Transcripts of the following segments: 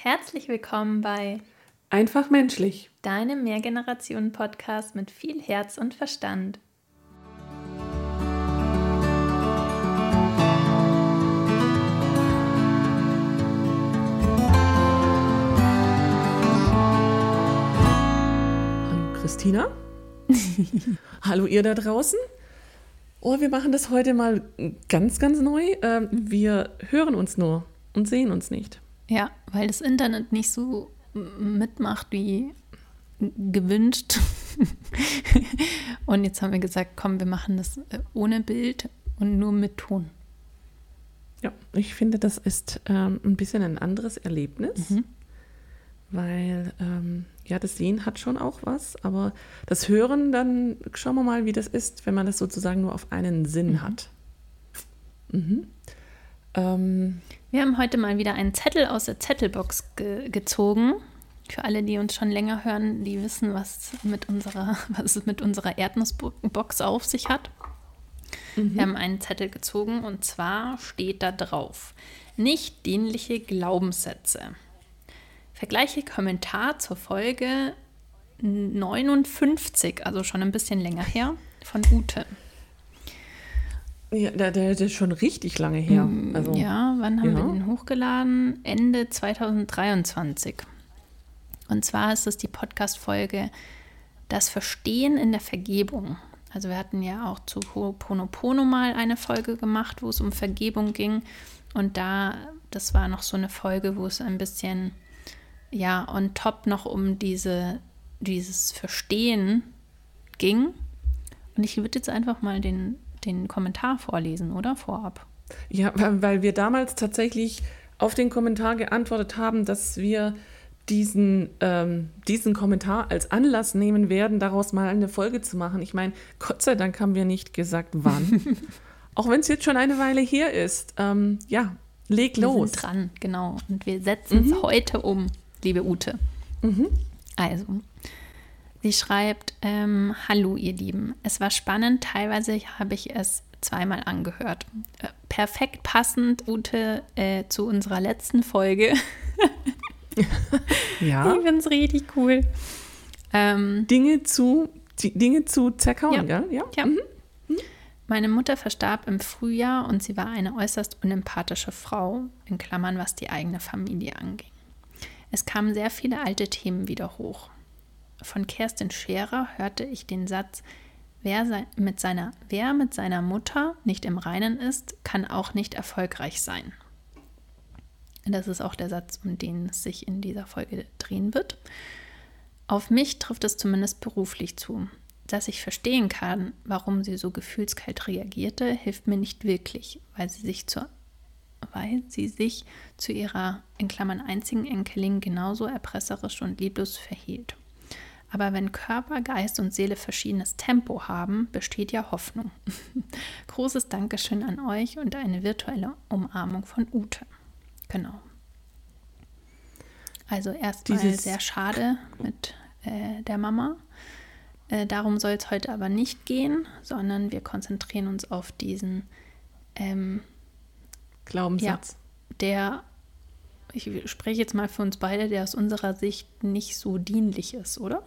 Herzlich willkommen bei Einfach menschlich, deinem Mehrgenerationen-Podcast mit viel Herz und Verstand. Hallo Christina. Hallo ihr da draußen. Oh, wir machen das heute mal ganz, ganz neu. Wir hören uns nur und sehen uns nicht. Ja, weil das Internet nicht so mitmacht wie gewünscht. Und jetzt haben wir gesagt, komm, wir machen das ohne Bild und nur mit Ton. Ja, ich finde, das ist ein bisschen ein anderes Erlebnis, weil das Sehen hat schon auch was, aber das Hören, dann schauen wir mal, wie das ist, wenn man das sozusagen nur auf einen Sinn hat. Wir haben heute mal wieder einen Zettel aus der Zettelbox gezogen. Für alle, die uns schon länger hören, die wissen, was es mit unserer Erdnussbox auf sich hat. Wir haben einen Zettel gezogen und zwar steht da drauf: nicht dienliche Glaubenssätze. Vergleiche Kommentar zur Folge 59, also schon ein bisschen länger her, von Ute. Ja, der ist schon richtig lange her. Also, ja, wann haben wir den hochgeladen? Ende 2023. Und zwar ist es die Podcast-Folge Das Verstehen in der Vergebung. Also wir hatten ja auch zu Ho'oponopono mal eine Folge gemacht, wo es um Vergebung ging. Und das war noch so eine Folge, wo es ein bisschen on top noch um dieses Verstehen ging. Und ich würde jetzt einfach mal den Kommentar vorlesen, oder? Vorab. Ja, weil wir damals tatsächlich auf den Kommentar geantwortet haben, dass wir diesen Kommentar als Anlass nehmen werden, daraus mal eine Folge zu machen. Ich meine, Gott sei Dank haben wir nicht gesagt, wann. Auch wenn es jetzt schon eine Weile her ist. Leg los. Wir sind dran, genau. Und wir setzen es heute um, liebe Ute. Also, sie schreibt, hallo ihr Lieben, es war spannend, teilweise habe ich es zweimal angehört. Perfekt passend, Ute, zu unserer letzten Folge. Ja. Ich finde es richtig cool. Dinge zu zerkauen, ja? Ja. Meine Mutter verstarb im Frühjahr und sie war eine äußerst unempathische Frau, in Klammern, was die eigene Familie anging. Es kamen sehr viele alte Themen wieder hoch. Von Kerstin Scherer hörte ich den Satz: Wer mit seiner Mutter nicht im Reinen ist, kann auch nicht erfolgreich sein. Das ist auch der Satz, um den es sich in dieser Folge drehen wird. Auf mich trifft es zumindest beruflich zu. Dass ich verstehen kann, warum sie so gefühlskalt reagierte, hilft mir nicht wirklich, weil sie sich zu ihrer, in Klammern, einzigen Enkelin genauso erpresserisch und lieblos verhielt. Aber wenn Körper, Geist und Seele verschiedenes Tempo haben, besteht ja Hoffnung. Großes Dankeschön an euch und eine virtuelle Umarmung von Ute. Genau. Also erstmal sehr schade mit der Mama. Darum soll es heute aber nicht gehen, sondern wir konzentrieren uns auf diesen Glaubenssatz. Ich spreche jetzt mal für uns beide, der aus unserer Sicht nicht so dienlich ist, oder?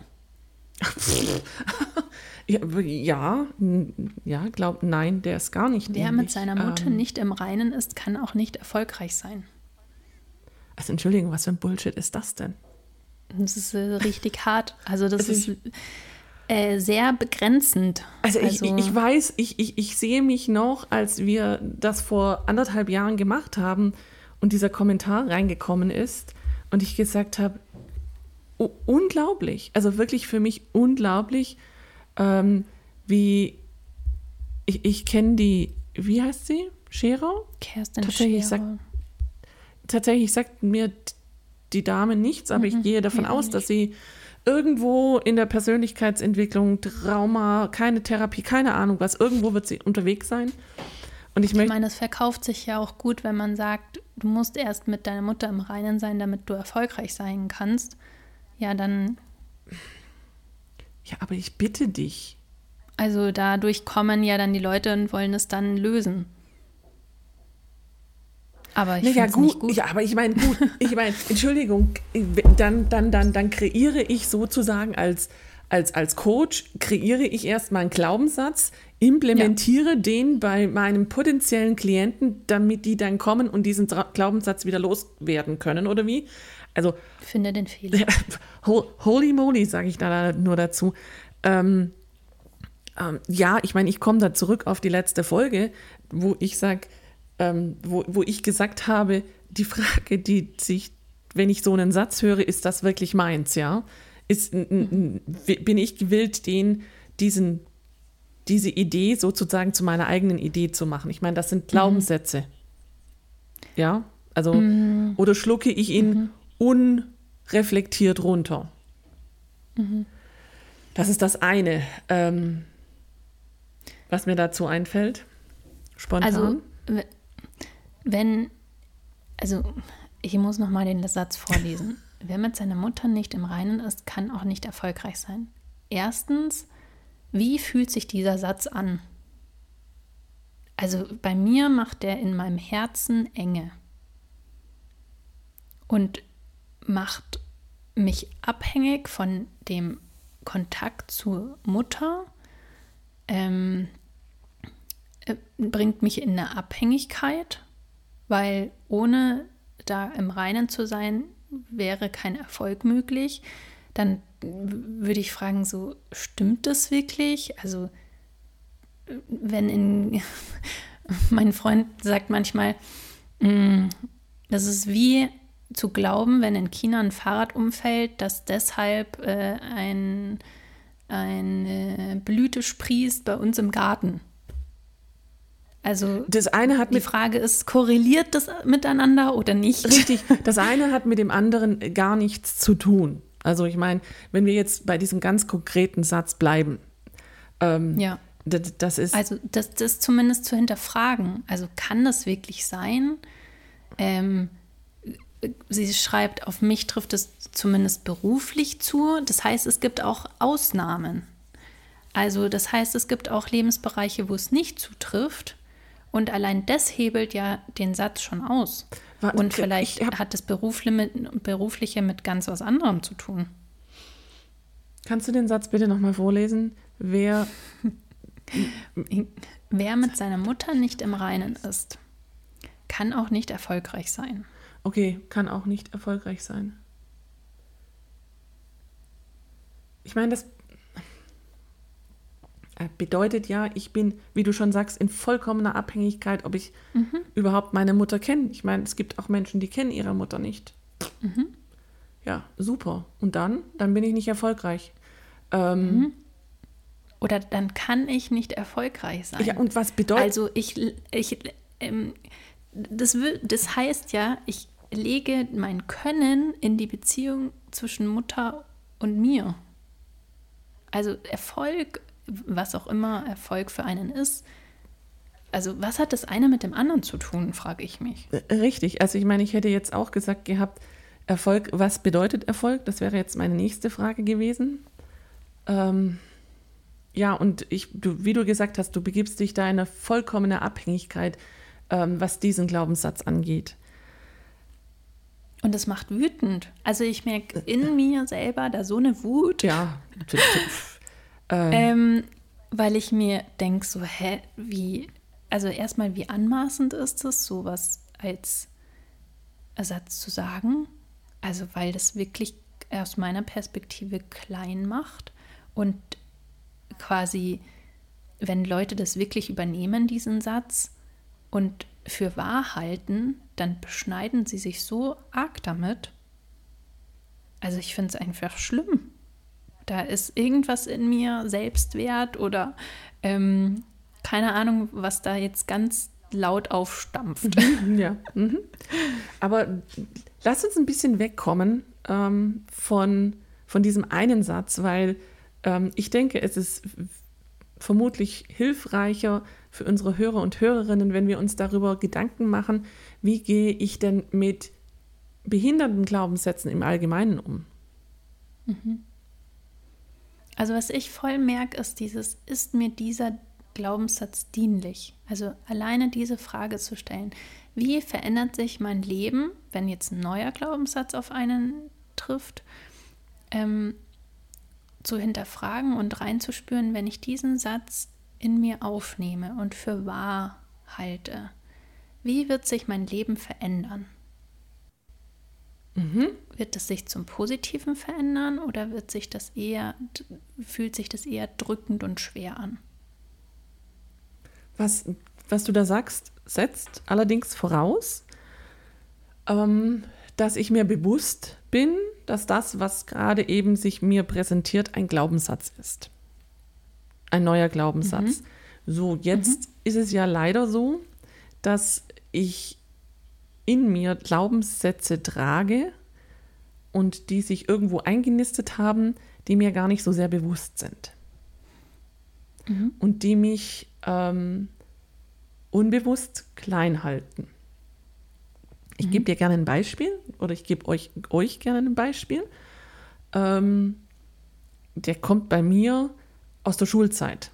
Nein, der ist gar nicht dienlich. Wer mit seiner Mutter nicht im Reinen ist, kann auch nicht erfolgreich sein. Also Entschuldigung, was für ein Bullshit ist das denn? Das ist richtig hart. Also das ist sehr begrenzend. Also ich weiß, ich sehe mich noch, als wir das vor 1,5 Jahren gemacht haben und dieser Kommentar reingekommen ist und ich gesagt habe, unglaublich, also wirklich für mich unglaublich, wie ich kenne die, wie heißt sie? Scherer? Kerstin Scherer. Tatsächlich sagt mir die Dame nichts, aber ich gehe davon aus, dass sie irgendwo in der Persönlichkeitsentwicklung, Trauma, keine Therapie, keine Ahnung was, irgendwo wird sie unterwegs sein. Und ich meine, es verkauft sich ja auch gut, wenn man sagt, du musst erst mit deiner Mutter im Reinen sein, damit du erfolgreich sein kannst. Ja, dann... Ja, aber ich bitte dich. Also dadurch kommen ja dann die Leute und wollen es dann lösen. Aber ich finde es nicht gut. Ja, aber ich meine, Entschuldigung, dann kreiere ich sozusagen als Coach, kreiere ich erstmal einen Glaubenssatz, implementiere den bei meinem potenziellen Klienten, damit die dann kommen und diesen Glaubenssatz wieder loswerden können, oder wie? Also, Finde den Fehler. Holy moly, sage ich da nur dazu. Ja, ich meine, ich komme da zurück auf die letzte Folge, wo ich sage, wo ich gesagt habe, die Frage, die sich, wenn ich so einen Satz höre, ist das wirklich meins, ja? Bin ich gewillt, diese Idee sozusagen zu meiner eigenen Idee zu machen? Ich meine, das sind Glaubenssätze. Ja, also, oder schlucke ich ihn unreflektiert runter? Das ist das eine, was mir dazu einfällt, spontan. Ich muss noch mal den Satz vorlesen. Wer mit seiner Mutter nicht im Reinen ist, kann auch nicht erfolgreich sein. Erstens, wie fühlt sich dieser Satz an? Also bei mir macht der in meinem Herzen Enge und macht mich abhängig von dem Kontakt zur Mutter, bringt mich in eine Abhängigkeit, weil ohne da im Reinen zu sein, wäre kein Erfolg möglich. Dann würde ich fragen, so, stimmt das wirklich? Also, mein Freund sagt manchmal, das ist wie zu glauben, wenn in China ein Fahrrad umfällt, dass deshalb eine Blüte sprießt bei uns im Garten. Also das eine hat die Frage ist, korreliert das miteinander oder nicht? Richtig, das eine hat mit dem anderen gar nichts zu tun. Also ich meine, wenn wir jetzt bei diesem ganz konkreten Satz bleiben, das ist... Also das zumindest zu hinterfragen. Also kann das wirklich sein? Sie schreibt, auf mich trifft es zumindest beruflich zu. Das heißt, es gibt auch Ausnahmen. Also das heißt, es gibt auch Lebensbereiche, wo es nicht zutrifft. Und allein das hebelt ja den Satz schon aus. Und vielleicht hat das Berufliche mit ganz was anderem zu tun. Kannst du den Satz bitte nochmal vorlesen? Wer mit seiner Mutter nicht im Reinen ist, kann auch nicht erfolgreich sein. Okay, kann auch nicht erfolgreich sein. Ich meine, das bedeutet ja, ich bin, wie du schon sagst, in vollkommener Abhängigkeit, ob ich überhaupt meine Mutter kenne. Ich meine, es gibt auch Menschen, die kennen ihre Mutter nicht. Ja, super. Und dann bin ich nicht erfolgreich. Oder dann kann ich nicht erfolgreich sein. Ja, und was bedeutet... Also das heißt ja, ich lege mein Können in die Beziehung zwischen Mutter und mir. Also Erfolg, was auch immer Erfolg für einen ist. Also was hat das eine mit dem anderen zu tun, frage ich mich. Richtig, also ich meine, ich hätte jetzt auch gesagt gehabt, Erfolg, was bedeutet Erfolg? Das wäre jetzt meine nächste Frage gewesen. Ja, und wie du gesagt hast, du begibst dich da in eine vollkommene Abhängigkeit, was diesen Glaubenssatz angeht. Und das macht wütend. Also ich merke in mir selber da so eine Wut. Ja. Weil ich mir denke, so, also erstmal, wie anmaßend ist es, sowas als Ersatz zu sagen? Also weil das wirklich aus meiner Perspektive klein macht und quasi, wenn Leute das wirklich übernehmen, diesen Satz, und für wahr halten, dann beschneiden sie sich so arg damit. Also ich finde es einfach schlimm. Da ist irgendwas in mir, Selbstwert oder keine Ahnung, was da jetzt ganz laut aufstampft. Ja. Aber lass uns ein bisschen wegkommen von diesem einen Satz, weil ich denke, es ist vermutlich hilfreicher für unsere Hörer und Hörerinnen, wenn wir uns darüber Gedanken machen, wie gehe ich denn mit behinderten Glaubenssätzen im Allgemeinen um? Also was ich voll merke, ist mir dieser Glaubenssatz dienlich? Also alleine diese Frage zu stellen, Wie verändert sich mein Leben, wenn jetzt ein neuer Glaubenssatz auf einen trifft, zu hinterfragen und reinzuspüren, wenn ich diesen Satz in mir aufnehme und für wahr halte. Wie wird sich mein Leben verändern? Wird es sich zum Positiven verändern oder fühlt sich das eher drückend und schwer an? Was du da sagst, setzt allerdings voraus, dass ich mir bewusst bin, dass das, was gerade eben sich mir präsentiert, ein Glaubenssatz ist. Ein neuer Glaubenssatz. So, jetzt ist es ja leider so, dass ich in mir Glaubenssätze trage und die sich irgendwo eingenistet haben, die mir gar nicht so sehr bewusst sind. Und die mich unbewusst klein halten. Ich gebe dir gerne ein Beispiel oder ich gebe euch gerne ein Beispiel. Der kommt bei mir aus der Schulzeit.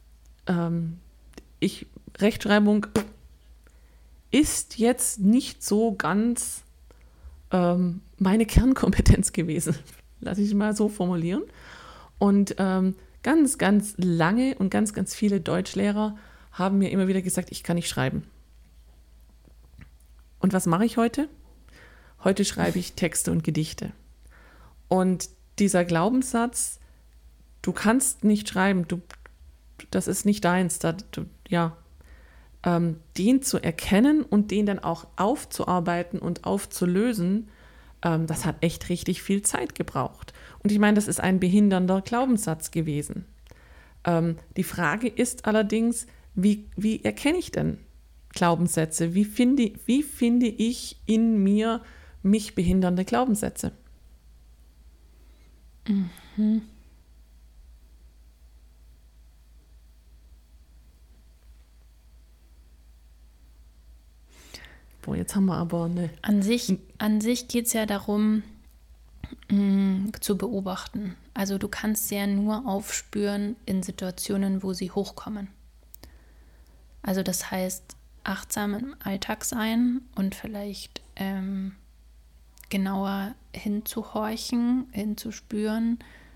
Rechtschreibung ist jetzt nicht so ganz meine Kernkompetenz gewesen. Lass ich mal so formulieren. Und ganz, ganz lange und ganz, ganz viele Deutschlehrer haben mir immer wieder gesagt, ich kann nicht schreiben. Und was mache ich heute? Heute schreibe ich Texte und Gedichte. Und dieser Glaubenssatz, du kannst nicht schreiben, das ist nicht deins, den zu erkennen und den dann auch aufzuarbeiten und aufzulösen, das hat echt richtig viel Zeit gebraucht. Und ich meine, das ist ein behindernder Glaubenssatz gewesen. Die Frage ist allerdings, wie erkenne ich denn Glaubenssätze? Wie finde ich in mir mich behindernde Glaubenssätze? Boah, jetzt haben wir aber eine... An sich geht es ja darum, zu beobachten. Also du kannst sie ja nur aufspüren in Situationen, wo sie hochkommen. Also das heißt, achtsam im Alltag sein und vielleicht genauer hinzuhorchen, hinzuspüren,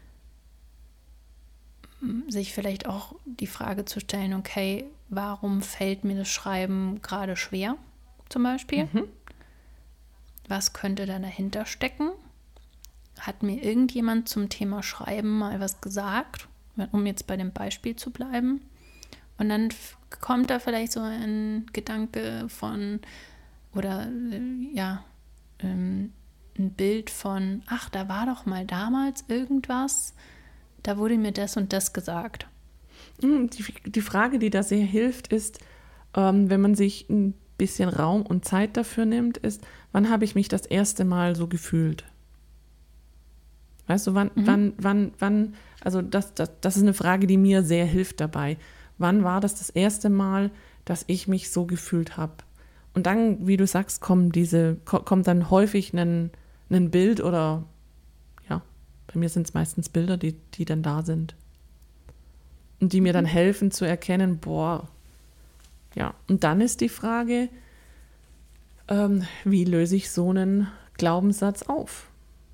sich vielleicht auch die Frage zu stellen, okay, warum fällt mir das Schreiben gerade schwer, zum Beispiel? Was könnte da dahinter stecken? Hat mir irgendjemand zum Thema Schreiben mal was gesagt, um jetzt bei dem Beispiel zu bleiben? Und dann kommt da vielleicht so ein Gedanke von, oder ein Bild von, ach, da war doch mal damals irgendwas, da wurde mir das und das gesagt. Die Frage, die da sehr hilft, ist, wenn man sich ein bisschen Raum und Zeit dafür nimmt, ist, wann habe ich mich das erste Mal so gefühlt? Weißt du, wann, also das ist eine Frage, die mir sehr hilft dabei. Wann war das erste Mal, dass ich mich so gefühlt habe? Und dann, wie du sagst, kommt dann häufig ein Bild oder, ja, bei mir sind es meistens Bilder, die dann da sind. Und die mir dann helfen zu erkennen, boah, ja. Und dann ist die Frage, wie löse ich so einen Glaubenssatz auf?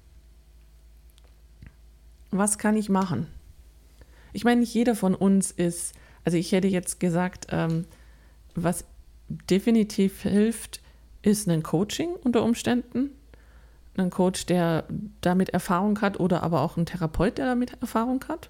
Was kann ich machen? Ich meine, nicht jeder von uns ist, also ich hätte jetzt gesagt, was definitiv hilft, ist ein Coaching unter Umständen. Ein Coach, der damit Erfahrung hat oder aber auch ein Therapeut, der damit Erfahrung hat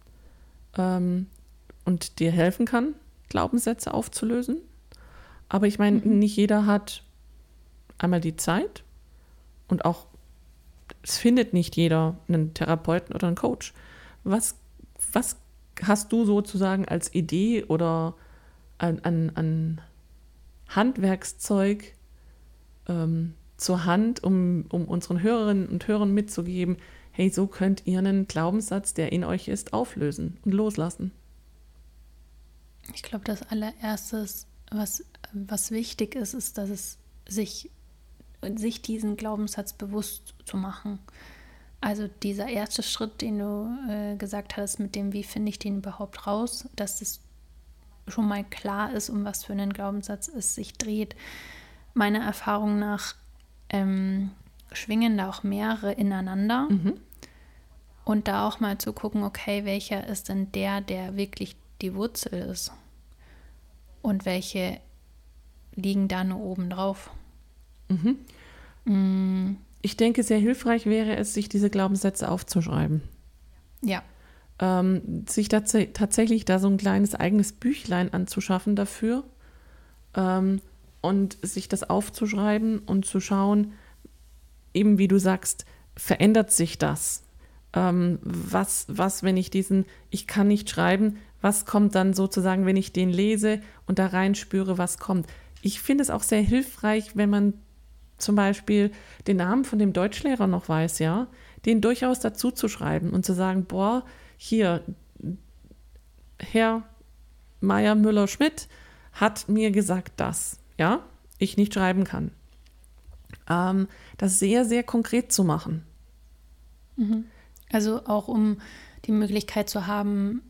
und dir helfen kann, Glaubenssätze aufzulösen. Aber ich meine, nicht jeder hat einmal die Zeit und auch es findet nicht jeder einen Therapeuten oder einen Coach. Was hast du sozusagen als Idee oder an Handwerkszeug zur Hand, um unseren Hörerinnen und Hörern mitzugeben, hey, so könnt ihr einen Glaubenssatz, der in euch ist, auflösen und loslassen? Ich glaube, das allererstes, was wichtig ist, ist, dass es sich diesen Glaubenssatz bewusst zu machen. Also dieser erste Schritt, den du gesagt hast, mit dem, wie finde ich den überhaupt raus, dass es schon mal klar ist, um was für einen Glaubenssatz es sich dreht. meiner Erfahrung nach schwingen da auch mehrere ineinander. Und da auch mal zu gucken, okay, welcher ist denn der wirklich die Wurzel ist? Und welche liegen da nur oben drauf? Ich denke, sehr hilfreich wäre es, sich diese Glaubenssätze aufzuschreiben. Ja. Sich tatsächlich da so ein kleines eigenes Büchlein anzuschaffen dafür und sich das aufzuschreiben und zu schauen, eben wie du sagst, verändert sich das? Was, wenn ich kann nicht schreiben, was kommt dann sozusagen, wenn ich den lese und da reinspüre, was kommt? Ich finde es auch sehr hilfreich, wenn man zum Beispiel den Namen von dem Deutschlehrer noch weiß, ja, den durchaus dazu zu schreiben und zu sagen, boah, hier, Herr Meier Müller-Schmidt hat mir gesagt, dass, ja, ich nicht schreiben kann. Das sehr, sehr konkret zu machen. Also auch um die Möglichkeit zu haben,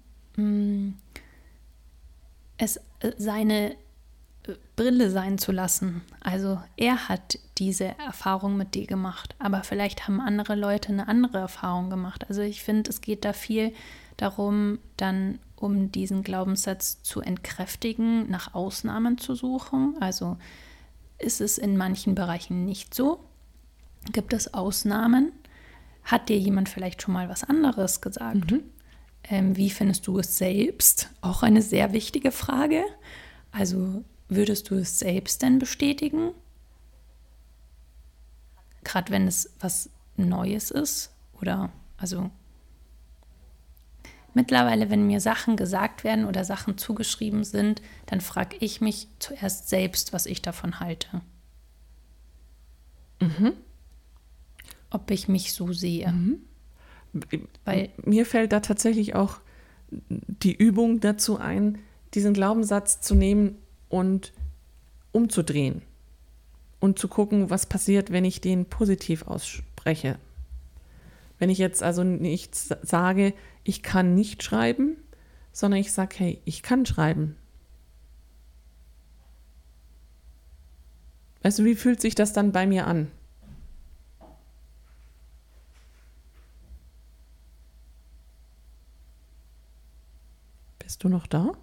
es seine Brille sein zu lassen. Also er hat diese Erfahrung mit dir gemacht, aber vielleicht haben andere Leute eine andere Erfahrung gemacht. Also ich finde, es geht da viel darum, dann um diesen Glaubenssatz zu entkräftigen, nach Ausnahmen zu suchen. Also ist es in manchen Bereichen nicht so? Gibt es Ausnahmen? Hat dir jemand vielleicht schon mal was anderes gesagt? Wie findest du es selbst? Auch eine sehr wichtige Frage. Also würdest du es selbst denn bestätigen? Gerade wenn es was Neues ist? Oder also mittlerweile, wenn mir Sachen gesagt werden oder Sachen zugeschrieben sind, dann frage ich mich zuerst selbst, was ich davon halte. Ob ich mich so sehe. Weil mir fällt da tatsächlich auch die Übung dazu ein, diesen Glaubenssatz zu nehmen und umzudrehen und zu gucken, was passiert, wenn ich den positiv ausspreche. Wenn ich jetzt also nicht sage, ich kann nicht schreiben, sondern ich sage, hey, ich kann schreiben. Weißt du, wie fühlt sich das dann bei mir an? Bist du noch da?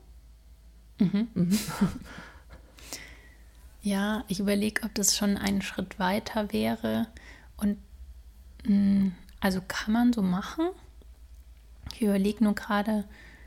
Ja, ich überlege, ob das schon einen Schritt weiter wäre. Und also kann man so machen? Ich überlege nur gerade,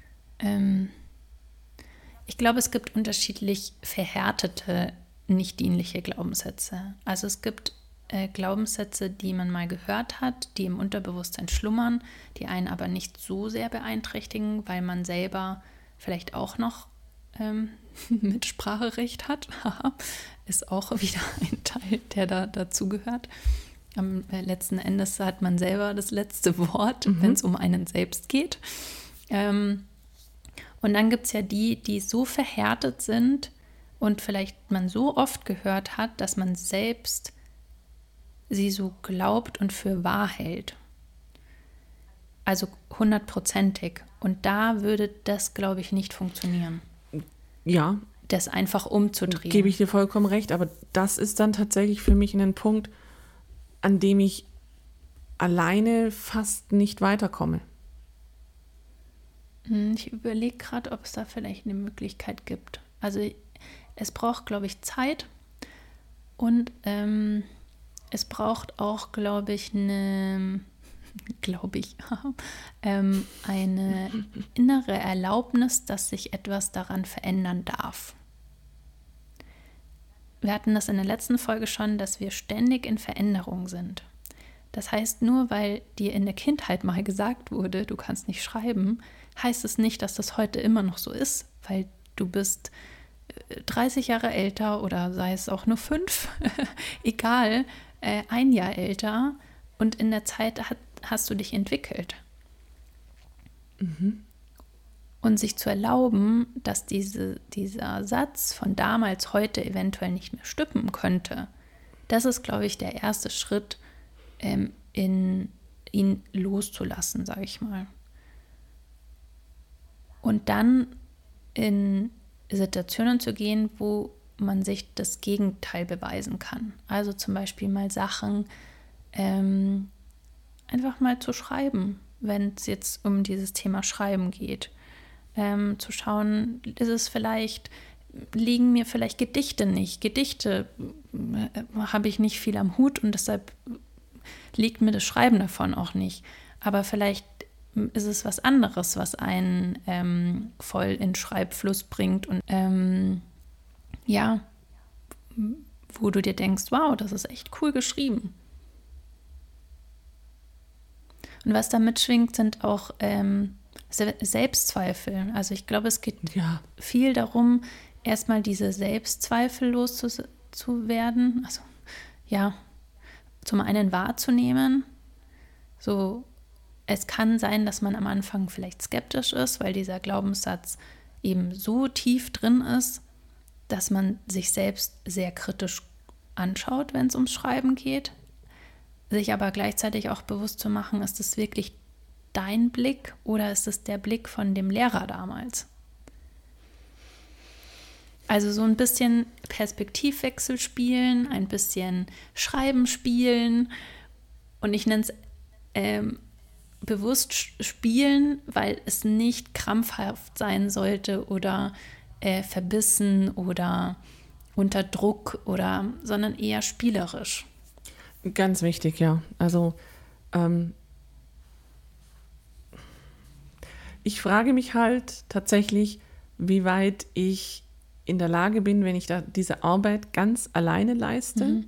ich glaube, es gibt unterschiedlich verhärtete, nicht dienliche Glaubenssätze. Also es gibt Glaubenssätze, die man mal gehört hat, die im Unterbewusstsein schlummern, die einen aber nicht so sehr beeinträchtigen, weil man selber vielleicht auch noch Mitspracherecht hat. Ist auch wieder ein Teil, der da dazugehört. Am letzten Endes hat man selber das letzte Wort, wenn es um einen selbst geht. Und dann gibt es ja die so verhärtet sind und vielleicht man so oft gehört hat, dass man selbst sie so glaubt und für wahr hält. Also 100%ig. Und da würde das, glaube ich, nicht funktionieren. Ja. Das einfach umzudrehen. Gebe ich dir vollkommen recht, aber das ist dann tatsächlich für mich ein Punkt, an dem ich alleine fast nicht weiterkomme. Ich überlege gerade, ob es da vielleicht eine Möglichkeit gibt. Also es braucht, glaube ich, Zeit und es braucht auch, glaube ich, eine innere Erlaubnis, dass sich etwas daran verändern darf. Wir hatten das in der letzten Folge schon, dass wir ständig in Veränderung sind. Das heißt, nur weil dir in der Kindheit mal gesagt wurde, du kannst nicht schreiben, heißt es nicht, dass das heute immer noch so ist, weil du bist 30 Jahre älter oder sei es auch nur 5, egal, ein Jahr älter und in der Zeit hast du dich entwickelt. Und sich zu erlauben, dass dieser Satz von damals heute eventuell nicht mehr stimmen könnte, das ist, glaube ich, der erste Schritt, in ihn loszulassen, sage ich mal. Und dann in Situationen zu gehen, wo man sich das Gegenteil beweisen kann. Also zum Beispiel mal Sachen einfach mal zu schreiben, wenn es jetzt um dieses Thema Schreiben geht. Zu schauen, liegen mir vielleicht Gedichte nicht. Gedichte habe ich nicht viel am Hut und deshalb liegt mir das Schreiben davon auch nicht. Aber vielleicht ist es was anderes, was einen voll in Schreibfluss bringt und wo du dir denkst, wow, das ist echt cool geschrieben. Und was da mitschwingt, sind auch Selbstzweifel. Also ich glaube, es geht viel darum, erstmal diese Selbstzweifel loszuwerden. Also ja, zum einen wahrzunehmen. So, es kann sein, dass man am Anfang vielleicht skeptisch ist, weil dieser Glaubenssatz eben so tief drin ist, dass man sich selbst sehr kritisch anschaut, wenn es ums Schreiben geht. Sich aber gleichzeitig auch bewusst zu machen, ist es wirklich dein Blick oder ist es der Blick von dem Lehrer damals? Also so ein bisschen Perspektivwechsel spielen, ein bisschen Schreiben spielen und ich nenne es bewusst spielen, weil es nicht krampfhaft sein sollte oder verbissen oder unter Druck sondern eher spielerisch. Ganz wichtig, ja. Also ich frage mich halt tatsächlich, wie weit ich in der Lage bin, wenn ich da diese Arbeit ganz alleine leiste,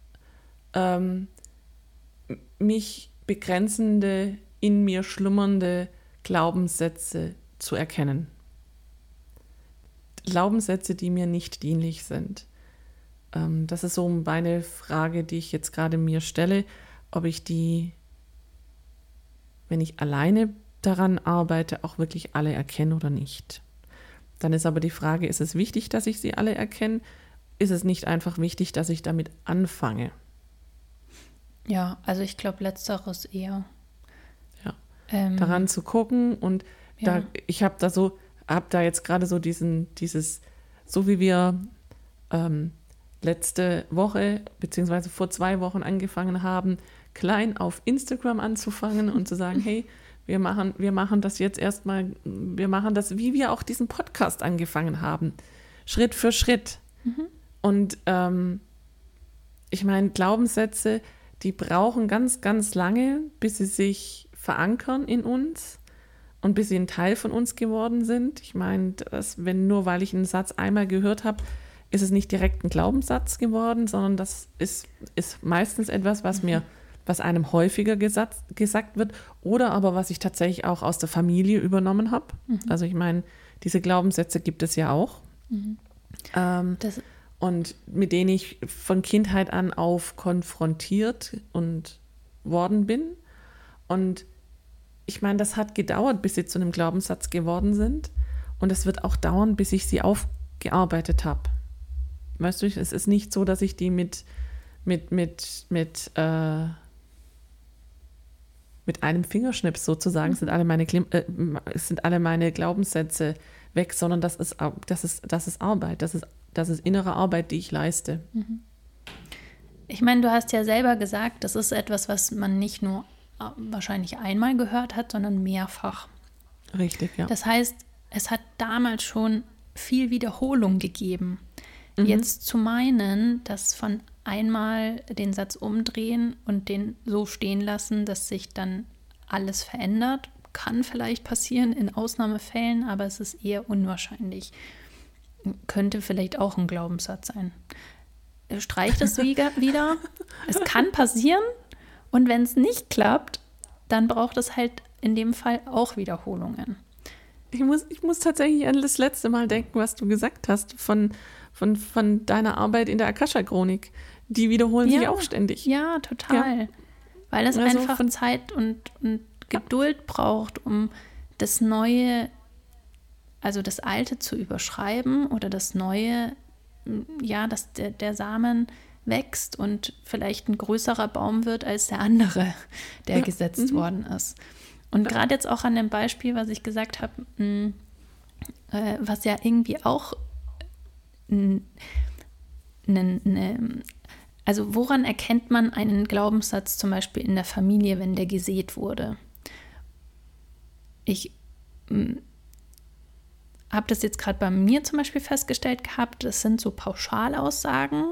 mich begrenzende, in mir schlummernde Glaubenssätze zu erkennen. Glaubenssätze, die mir nicht dienlich sind. Das ist so meine Frage, die ich jetzt gerade mir stelle, ob ich die, wenn ich alleine daran arbeite, auch wirklich alle erkenne oder nicht. Dann ist aber die Frage, ist es wichtig, dass ich sie alle erkenne? Ist es nicht einfach wichtig, dass ich damit anfange? Ja, also ich glaube, letzteres eher. Ja, daran zu gucken und ich habe da jetzt gerade so so wie wir letzte Woche, beziehungsweise vor 2 Wochen angefangen haben, klein auf Instagram anzufangen und zu sagen, hey, wir machen das jetzt erstmal, wir machen das, wie wir auch diesen Podcast angefangen haben, Schritt für Schritt. Und ich meine, Glaubenssätze, die brauchen ganz, ganz lange, bis sie sich verankern in uns und bis sie ein Teil von uns geworden sind. Ich meine, nur weil ich einen Satz einmal gehört habe, ist es nicht direkt ein Glaubenssatz geworden, sondern das ist meistens etwas, was einem häufiger gesagt wird oder aber was ich tatsächlich auch aus der Familie übernommen habe. Also ich meine, diese Glaubenssätze gibt es ja auch. Und mit denen ich von Kindheit an auf konfrontiert und worden bin. Und ich meine, das hat gedauert, bis sie zu einem Glaubenssatz geworden sind. Und es wird auch dauern, bis ich sie aufgearbeitet habe. Weißt du, es ist nicht so, dass ich die mit einem Fingerschnips sozusagen sind alle meine Glaubenssätze weg, sondern das ist Arbeit, das ist innere Arbeit, die ich leiste. Ich meine, du hast ja selber gesagt, das ist etwas, was man nicht nur wahrscheinlich einmal gehört hat, sondern mehrfach. Richtig, ja. Das heißt, es hat damals schon viel Wiederholung gegeben. Jetzt zu meinen, dass von einmal den Satz umdrehen und den so stehen lassen, dass sich dann alles verändert, kann vielleicht passieren in Ausnahmefällen, aber es ist eher unwahrscheinlich. Könnte vielleicht auch ein Glaubenssatz sein. Streicht es wieder. Es kann passieren und wenn es nicht klappt, dann braucht es halt in dem Fall auch Wiederholungen. Ich muss tatsächlich an das letzte Mal denken, was du gesagt hast von deiner Arbeit in der Akasha-Chronik. Die wiederholen sich auch ständig. Ja, total. Ja. Weil es einfach Zeit und Geduld braucht, um das Neue, also das Alte zu überschreiben oder das Neue, dass der Samen wächst und vielleicht ein größerer Baum wird als der andere, der gesetzt worden ist. Und gerade jetzt auch an dem Beispiel, was ich gesagt habe, was ja irgendwie auch also woran erkennt man einen Glaubenssatz zum Beispiel in der Familie, wenn der gesät wurde? Ich habe das jetzt gerade bei mir zum Beispiel festgestellt gehabt, das sind so Pauschalaussagen,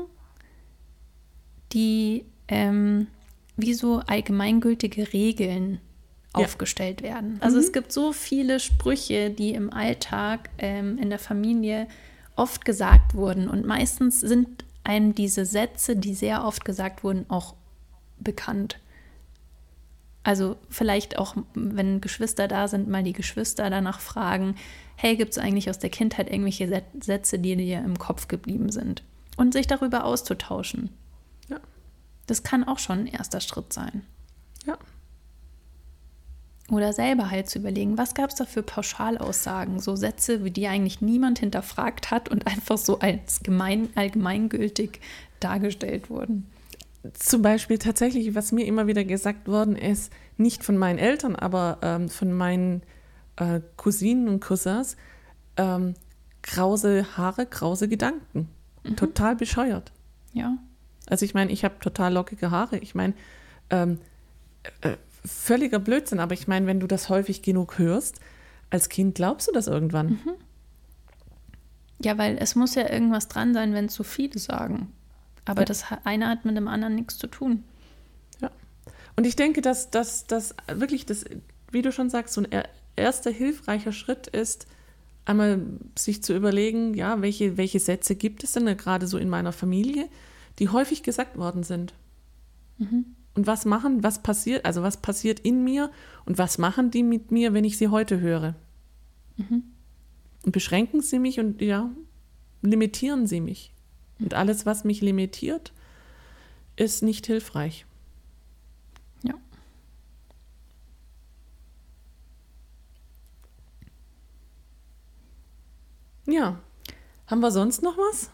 die wie so allgemeingültige Regeln aufgestellt werden. Also es gibt so viele Sprüche, die im Alltag in der Familie oft gesagt wurden und meistens sind einem diese Sätze, die sehr oft gesagt wurden, auch bekannt. Also vielleicht auch, wenn Geschwister da sind, mal die Geschwister danach fragen, hey, gibt es eigentlich aus der Kindheit irgendwelche Sätze, die dir im Kopf geblieben sind? Und sich darüber auszutauschen. Ja. Das kann auch schon ein erster Schritt sein. Ja. Oder selber halt zu überlegen, was gab es da für Pauschalaussagen, so Sätze, wie die eigentlich niemand hinterfragt hat und einfach so als allgemeingültig dargestellt wurden. Zum Beispiel tatsächlich, was mir immer wieder gesagt worden ist, nicht von meinen Eltern, aber von meinen Cousinen und Cousins, krause Haare, krause Gedanken. Total bescheuert. Ja. Also ich meine, ich habe total lockige Haare. Ich meine, völliger Blödsinn, aber ich meine, wenn du das häufig genug hörst, als Kind glaubst du das irgendwann. Ja, weil es muss ja irgendwas dran sein, wenn zu viele sagen. Aber Ja. das eine hat mit dem anderen nichts zu tun. Ja. Und ich denke, dass das wirklich, wie du schon sagst, so ein erster hilfreicher Schritt ist, einmal sich zu überlegen, ja, welche Sätze gibt es denn gerade so in meiner Familie, die häufig gesagt worden sind. Und was passiert in mir und was machen die mit mir, wenn ich sie heute höre? Und beschränken sie mich und limitieren sie mich. Und alles, was mich limitiert, ist nicht hilfreich. Ja. Ja. Haben wir sonst noch was?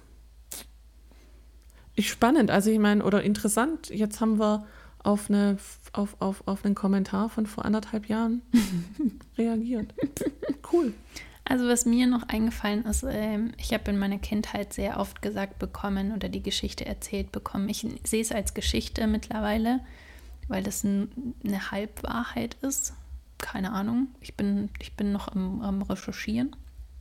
Spannend, also ich meine, oder interessant, jetzt haben wir auf einen Kommentar von vor 1,5 Jahren reagiert. Cool. Also was mir noch eingefallen ist, ich habe in meiner Kindheit sehr oft gesagt bekommen oder die Geschichte erzählt bekommen. Ich sehe es als Geschichte mittlerweile, weil das eine Halbwahrheit ist. Keine Ahnung. Ich bin noch am Recherchieren.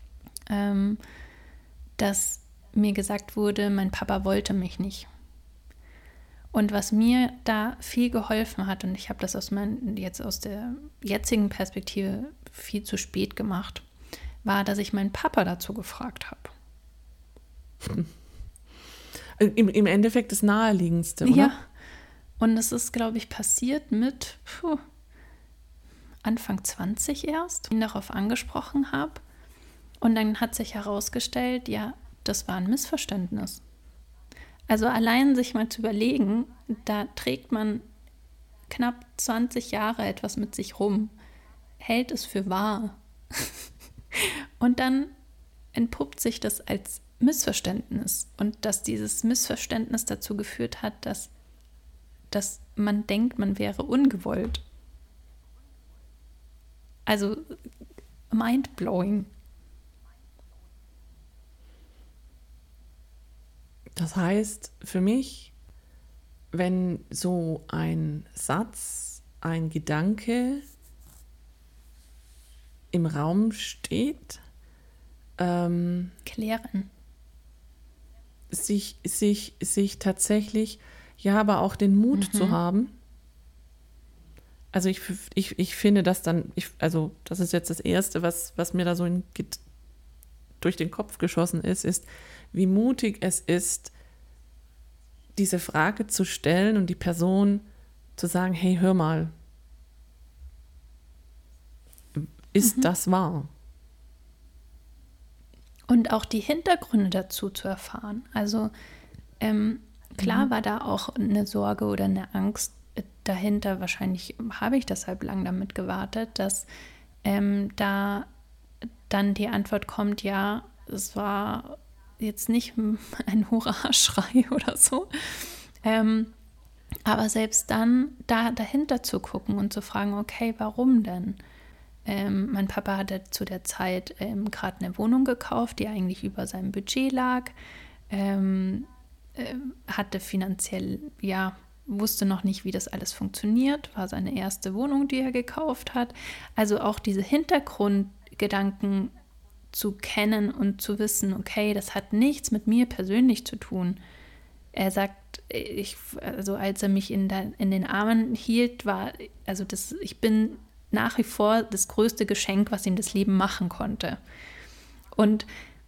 Dass mir gesagt wurde, mein Papa wollte mich nicht. Und was mir da viel geholfen hat, und ich habe das aus der jetzigen Perspektive viel zu spät gemacht, war, dass ich meinen Papa dazu gefragt habe. Im Endeffekt das Naheliegendste, oder? Ja, und das ist, glaube ich, passiert mit Anfang 20 erst, ich ihn darauf angesprochen habe. Und dann hat sich herausgestellt, ja, das war ein Missverständnis. Also allein sich mal zu überlegen, da trägt man knapp 20 Jahre etwas mit sich rum, hält es für wahr. Und dann entpuppt sich das als Missverständnis. Und dass dieses Missverständnis dazu geführt hat, dass man denkt, man wäre ungewollt. Also mindblowing. Das heißt, für mich, wenn so ein Satz, ein Gedanke im Raum steht, klären. Sich tatsächlich, ja, aber auch den Mut zu haben. Also ich finde das dann, also das ist jetzt das Erste, was mir da so durch den Kopf geschossen ist, wie mutig es ist, diese Frage zu stellen und die Person zu sagen, hey, hör mal, ist das wahr? Und auch die Hintergründe dazu zu erfahren. Also klar war da auch eine Sorge oder eine Angst dahinter. Wahrscheinlich habe ich deshalb lang damit gewartet, dass da dann die Antwort kommt, ja, es war jetzt nicht ein Hurra-Schrei oder so. Aber selbst dann dahinter zu gucken und zu fragen, okay, warum denn? Mein Papa hatte zu der Zeit gerade eine Wohnung gekauft, die eigentlich über seinem Budget lag. hatte finanziell, ja, wusste noch nicht, wie das alles funktioniert, war seine erste Wohnung, die er gekauft hat. Also auch diese Hintergrundgedanken zu kennen und zu wissen, okay, das hat nichts mit mir persönlich zu tun. Er sagt, also als er mich in den Armen hielt, ich bin nach wie vor das größte Geschenk, was ihm das Leben machen konnte. Und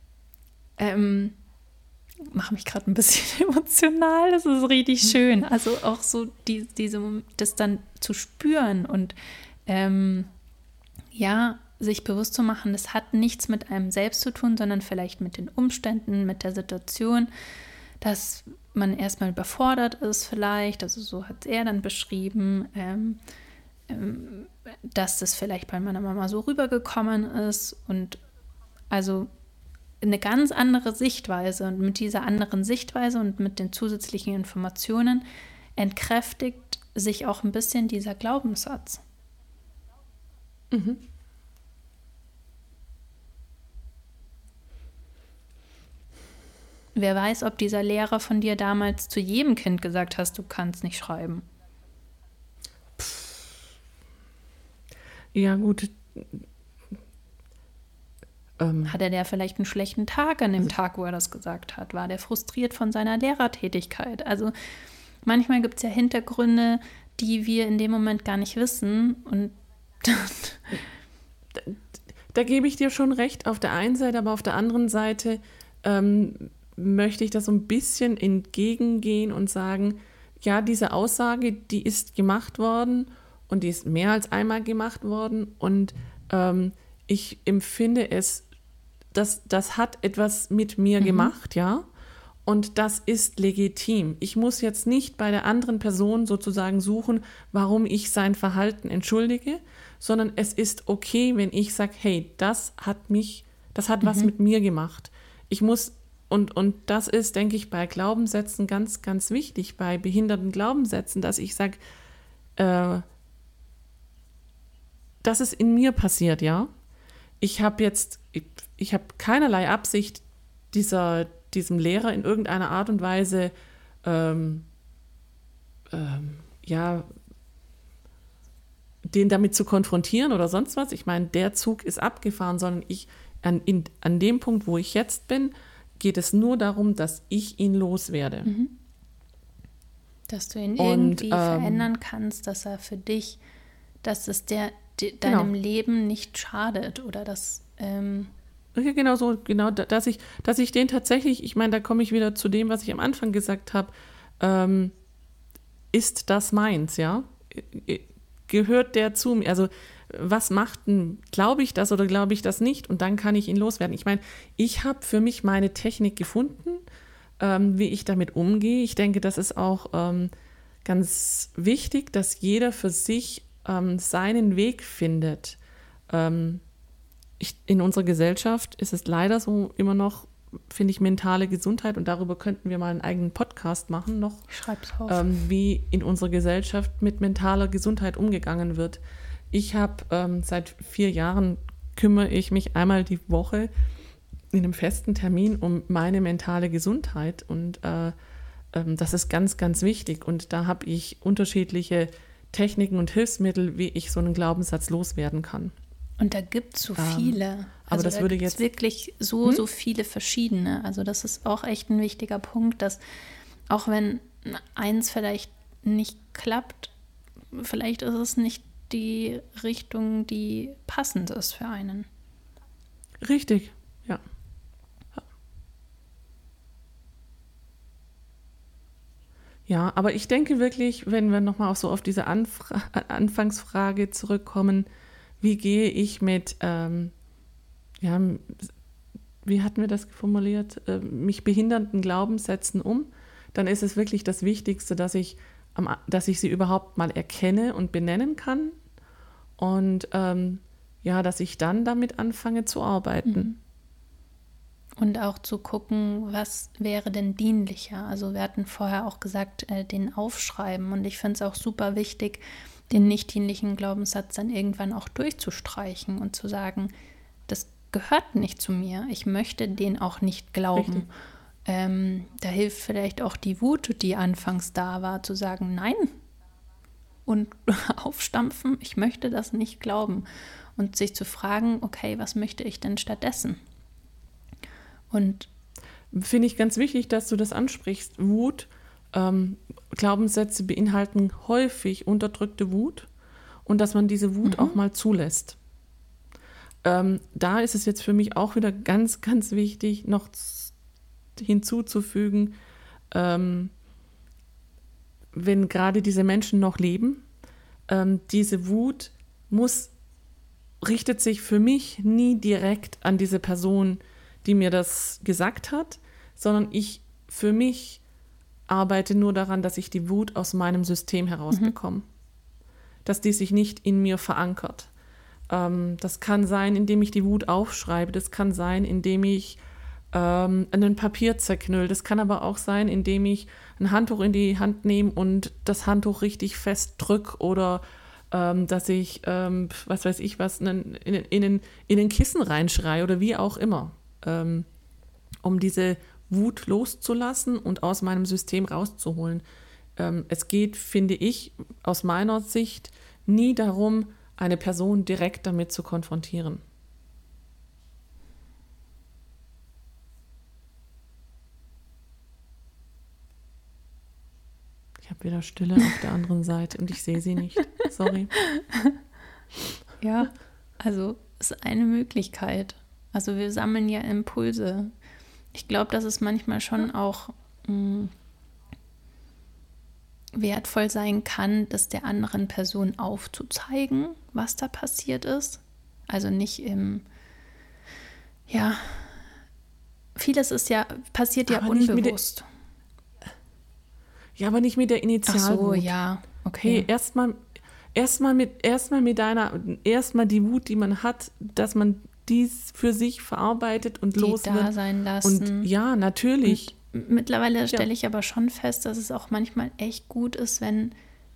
mache mich gerade ein bisschen emotional, das ist richtig schön. Also auch so das dann zu spüren und sich bewusst zu machen, das hat nichts mit einem selbst zu tun, sondern vielleicht mit den Umständen, mit der Situation, dass man erstmal überfordert ist vielleicht, also so hat er dann beschrieben, dass das vielleicht bei meiner Mama so rübergekommen ist und also eine ganz andere Sichtweise, und mit dieser anderen Sichtweise und mit den zusätzlichen Informationen entkräftigt sich auch ein bisschen dieser Glaubenssatz. Mhm. Wer weiß, ob dieser Lehrer von dir damals zu jedem Kind gesagt hat, du kannst nicht schreiben. Ja, gut. Hatte der vielleicht einen schlechten Tag an dem Tag, wo er das gesagt hat? War der frustriert von seiner Lehrertätigkeit? Also manchmal gibt es ja Hintergründe, die wir in dem Moment gar nicht wissen. Und da gebe ich dir schon recht auf der einen Seite, aber auf der anderen Seite möchte ich da so ein bisschen entgegengehen und sagen, ja, diese Aussage, die ist gemacht worden und die ist mehr als einmal gemacht worden und ich empfinde es, das hat etwas mit mir gemacht, ja, und das ist legitim. Ich muss jetzt nicht bei der anderen Person sozusagen suchen, warum ich sein Verhalten entschuldige, sondern es ist okay, wenn ich sage, hey, das hat was mit mir gemacht. Ich muss, und das ist, denke ich, bei Glaubenssätzen ganz, ganz wichtig, bei behinderten Glaubenssätzen, dass ich sage, das ist in mir passiert, ja. Ich habe keinerlei Absicht, diesem Lehrer in irgendeiner Art und Weise den damit zu konfrontieren oder sonst was. Ich meine, der Zug ist abgefahren, sondern an dem Punkt, wo ich jetzt bin, geht es nur darum, dass ich ihn loswerde. Dass du ihn irgendwie verändern kannst, dass er für dich, dass es deinem Leben nicht schadet oder dass Genau, dass ich den tatsächlich, ich meine, da komme ich wieder zu dem, was ich am Anfang gesagt habe, ist das meins, ja? Gehört der zu mir? Also was macht denn, glaube ich das oder glaube ich das nicht? Und dann kann ich ihn loswerden. Ich meine, ich habe für mich meine Technik gefunden, wie ich damit umgehe. Ich denke, das ist auch ganz wichtig, dass jeder für sich seinen Weg findet. In unserer Gesellschaft ist es leider so immer noch, finde ich, mentale Gesundheit, und darüber könnten wir mal einen eigenen Podcast machen noch, ich schreib's auf. Wie in unserer Gesellschaft mit mentaler Gesundheit umgegangen wird. Ich habe seit 4 Jahren kümmere ich mich einmal die Woche in einem festen Termin um meine mentale Gesundheit, und das ist ganz, ganz wichtig, und da habe ich unterschiedliche Techniken und Hilfsmittel, wie ich so einen Glaubenssatz loswerden kann. Und da gibt es so viele. Aber das würde jetzt wirklich so viele verschiedene. Also das ist auch echt ein wichtiger Punkt, dass auch wenn eins vielleicht nicht klappt, vielleicht ist es nicht die Richtung, die passend ist für einen. Richtig, ja. Ja, aber ich denke wirklich, wenn wir nochmal so auf diese Anfangsfrage zurückkommen, wie gehe ich mit, wie hatten wir das formuliert, mich behindernden Glaubenssätzen um, dann ist es wirklich das Wichtigste, dass ich sie überhaupt mal erkenne und benennen kann und dass ich dann damit anfange zu arbeiten. Und auch zu gucken, was wäre denn dienlicher. Also wir hatten vorher auch gesagt, den aufschreiben, und ich finde es auch super wichtig, den nicht dienlichen Glaubenssatz dann irgendwann auch durchzustreichen und zu sagen, das gehört nicht zu mir. Ich möchte den auch nicht glauben. Da hilft vielleicht auch die Wut, die anfangs da war, zu sagen, nein, und aufstampfen, ich möchte das nicht glauben. Und sich zu fragen, okay, was möchte ich denn stattdessen? Und finde ich ganz wichtig, dass du das ansprichst. Wut, Glaubenssätze beinhalten häufig unterdrückte Wut und dass man diese Wut auch mal zulässt. Da ist es jetzt für mich auch wieder ganz, ganz wichtig, noch hinzuzufügen, wenn gerade diese Menschen noch leben, diese Wut richtet sich für mich nie direkt an diese Person, die mir das gesagt hat, sondern ich für mich arbeite nur daran, dass ich die Wut aus meinem System herausbekomme. Dass die sich nicht in mir verankert. Das kann sein, indem ich die Wut aufschreibe. Das kann sein, indem ich ein Papier zerknüll. Das kann aber auch sein, indem ich ein Handtuch in die Hand nehme und das Handtuch richtig fest drücke oder dass ich, was weiß ich was, in den Kissen reinschreie oder wie auch immer, um diese Wut loszulassen und aus meinem System rauszuholen. Es geht, finde ich, aus meiner Sicht nie darum, eine Person direkt damit zu konfrontieren. Ich habe wieder Stille auf der anderen Seite und ich sehe sie nicht. Sorry. Ja, also ist eine Möglichkeit. Also wir sammeln ja Impulse. Ich glaube, dass es manchmal schon auch wertvoll sein kann, das der anderen Person aufzuzeigen, was da passiert ist. Also nicht vieles passiert ja unbewusst. Aber nicht mit der Initialwut. Ach so, ja, okay. Hey, erstmal die Wut, die man hat, dass man dies für sich verarbeitet und los wird. Da sein lassen. Und ja, natürlich. Und mittlerweile stelle ich aber schon fest, dass es auch manchmal echt gut ist, wenn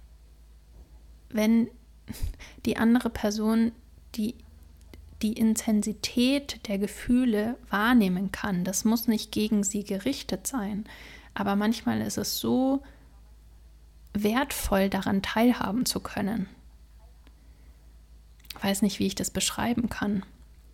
die andere Person die Intensität der Gefühle wahrnehmen kann. Das muss nicht gegen sie gerichtet sein. Aber manchmal ist es so wertvoll, daran teilhaben zu können. Ich weiß nicht, wie ich das beschreiben kann.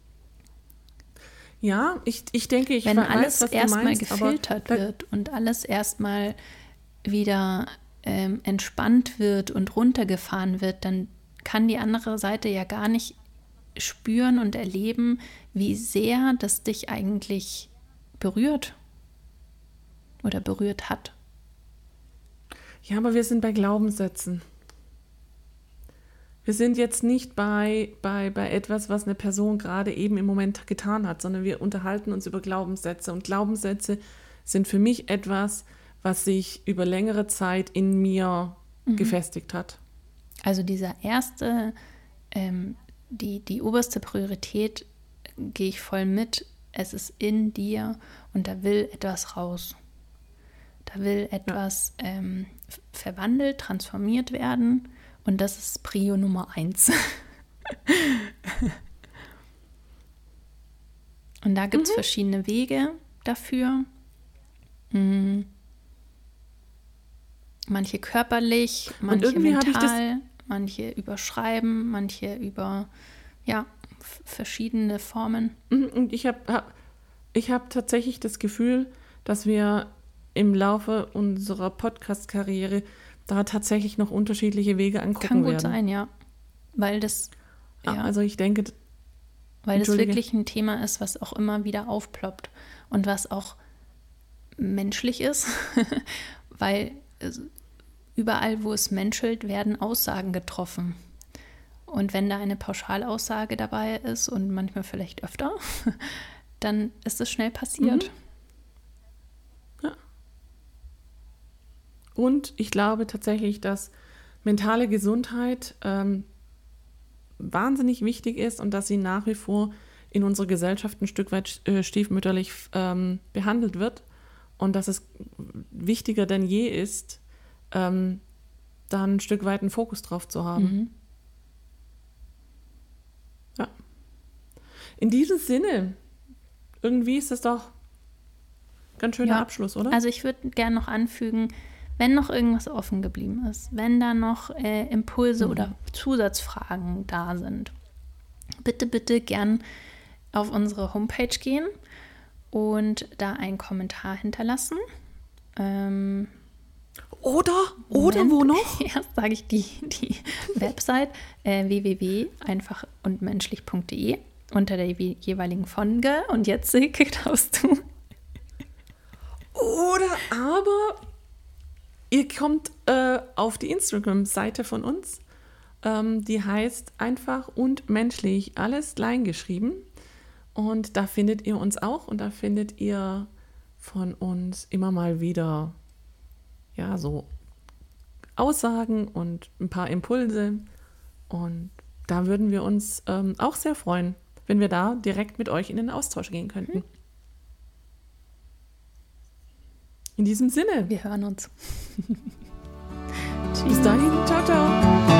Ja, ich denke, ich Wenn weiß, alles was du erstmal meinst, gefiltert wird und alles erstmal wieder entspannt wird und runtergefahren wird, dann kann die andere Seite ja gar nicht spüren und erleben, wie sehr das dich eigentlich berührt oder berührt hat. Ja, aber wir sind bei Glaubenssätzen. Wir sind jetzt nicht bei etwas, was eine Person gerade eben im Moment getan hat, sondern wir unterhalten uns über Glaubenssätze. Und Glaubenssätze sind für mich etwas, was sich über längere Zeit in mir gefestigt hat. Also dieser erste, die oberste Priorität, gehe ich voll mit. Es ist in dir und da will etwas raus. Da will etwas verwandelt, transformiert werden. Und das ist Prio Nummer 1. Und da gibt es verschiedene Wege dafür. Manche körperlich, manche mental, manche über Schreiben, manche über verschiedene Formen. Und ich hab tatsächlich das Gefühl, dass wir im Laufe unserer Podcast-Karriere da tatsächlich noch unterschiedliche Wege angucken werden. Kann gut sein, ja. Weil das, also ich denke, weil das wirklich ein Thema ist, was auch immer wieder aufploppt und was auch menschlich ist, weil überall, wo es menschelt, werden Aussagen getroffen. Und wenn da eine Pauschalaussage dabei ist und manchmal vielleicht öfter, dann ist es schnell passiert. Ja. Und ich glaube tatsächlich, dass mentale Gesundheit wahnsinnig wichtig ist und dass sie nach wie vor in unserer Gesellschaft ein Stück weit stiefmütterlich behandelt wird und dass es wichtiger denn je ist, da ein Stück weit einen Fokus drauf zu haben. Ja. In diesem Sinne, irgendwie ist es doch ganz schöner Abschluss, oder? Also ich würde gerne noch anfügen, wenn noch irgendwas offen geblieben ist, wenn da noch Impulse oder Zusatzfragen da sind, bitte gern auf unsere Homepage gehen und da einen Kommentar hinterlassen. Oder wo noch? Erst sage ich die Website www.einfachundmenschlich.de unter der jeweiligen Folge. Und jetzt, Silke, darfst du. Oder aber ihr kommt auf die Instagram-Seite von uns. Die heißt einfach und menschlich, alles klein geschrieben. Und da findet ihr uns auch und da findet ihr von uns immer mal wieder so Aussagen und ein paar Impulse. Und da würden wir uns auch sehr freuen, wenn wir da direkt mit euch in den Austausch gehen könnten. In diesem Sinne. Wir hören uns. Bis dahin. Ciao, ciao.